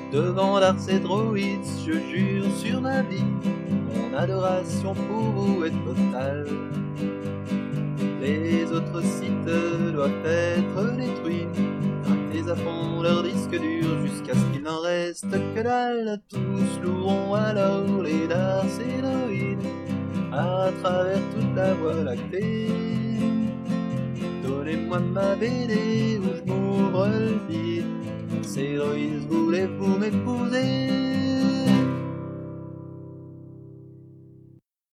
Devant Dark et Droïdes, je jure sur ma vie, mon adoration pour vous est totale. Les autres sites doivent être détruits, grattez à fond leur disque dur jusqu'à ce qu'il n'en reste que dalle. Tous loueront alors les Dark et Droïdes à travers toute la voie lactée. Donnez-moi ma BD où je m'ouvre le vide. C'est Droïdes, voulez-vous m'épouser?